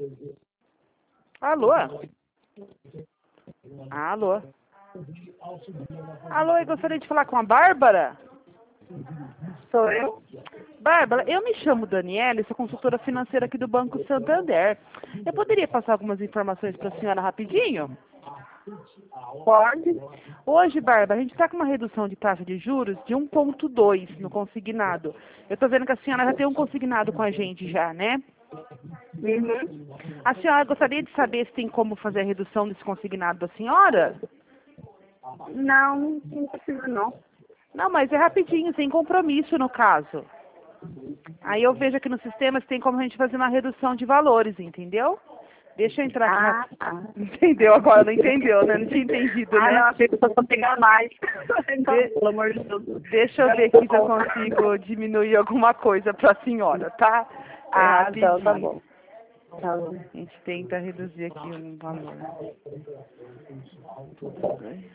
Alô? Alô? Alô, eu gostaria de falar com a Bárbara? Sou eu? Bárbara, eu me chamo Daniela e sou consultora financeira aqui do Banco Santander. Eu poderia passar algumas informações para a senhora rapidinho? Pode? Hoje, Bárbara, a gente está com uma redução de taxa de juros de 1,2 no consignado. Eu estou vendo que a senhora já tem um consignado com a gente já, né? Uhum. A senhora gostaria de saber se tem como fazer a redução desse consignado da senhora? Não, não precisa não. Não, mas é rapidinho, sem compromisso no caso. Aí eu vejo aqui no sistema se tem como a gente fazer uma redução de valores, entendeu? Deixa eu entrar aqui Ah, na... tá. Entendeu agora? Não entendeu, né? Não tinha entendido, Ah, né? não, achei que eu só pegar mais. Então, De- pelo amor de Deus. Deixa eu ver aqui se eu consigo diminuir alguma coisa pra senhora, tá? É Ah, então, tá rapidinho. bom. Tá bom. A gente tenta reduzir aqui um valor. Tudo bem.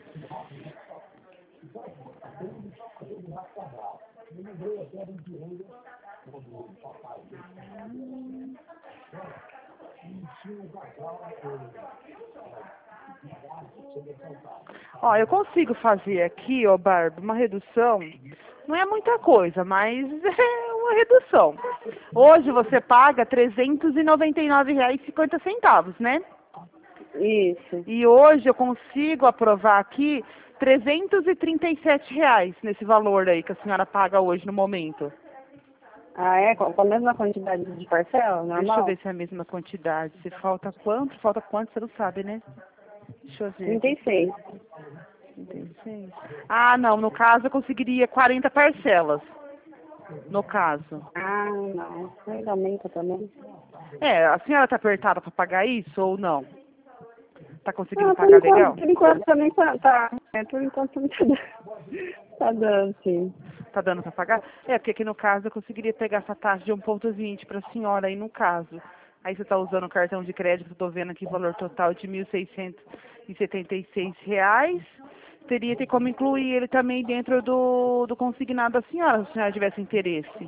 Ó, eu consigo fazer aqui, ó, Bárbara, uma redução. Não é muita coisa, mas é uma redução. Hoje você paga R$ 399,50, né? Isso. E hoje eu consigo aprovar aqui R$ 337 nesse valor aí que a senhora paga hoje no momento. Ah, é? Com a mesma quantidade de parcela, Deixa eu normal? ver se é a mesma quantidade. Se falta quanto? Falta quanto? Você não sabe, né? Deixa eu ver. 36. 36. Ah, não. No caso eu conseguiria 40 parcelas. No caso. Ah, não. Ainda aumenta também. É, a senhora tá apertada para pagar isso ou não? Tá conseguindo Ah, pagar legal? por enquanto também tá. Por enquanto também tá dando. Tá dando, sim. Tá dando para pagar? É, porque aqui no caso eu conseguiria pegar essa taxa de 1,20 para a senhora aí no caso. Aí você está usando o cartão de crédito, eu tô vendo aqui o valor total de R$ 1.676. Teria ter como incluir ele também dentro do consignado da senhora, se a senhora tivesse interesse.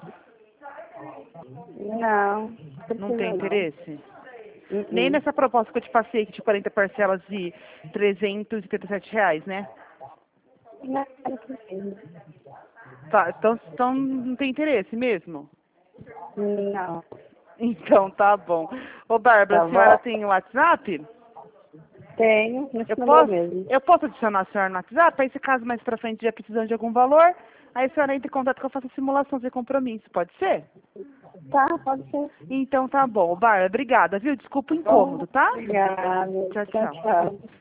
Não, Não tem precisa não. interesse? Nem nessa proposta que eu te passei aqui de 40 parcelas de R$ 377, né? Não, não precisa. Tá, então não tem interesse mesmo? Não. Então tá bom. Ô Bárbara, Tá a senhora bom? tem o WhatsApp? Tenho, nesse número mesmo. Eu posso adicionar a senhora no WhatsApp? Aí se caso mais pra frente já precisando de algum valor, aí a senhora entra em contato que eu faço a simulação sem compromisso, pode ser? Tá, pode ser. Então tá bom. Bárbara, obrigada, viu? Desculpa o incômodo, tá? Obrigada. Tchau, Tchau, tchau. tchau.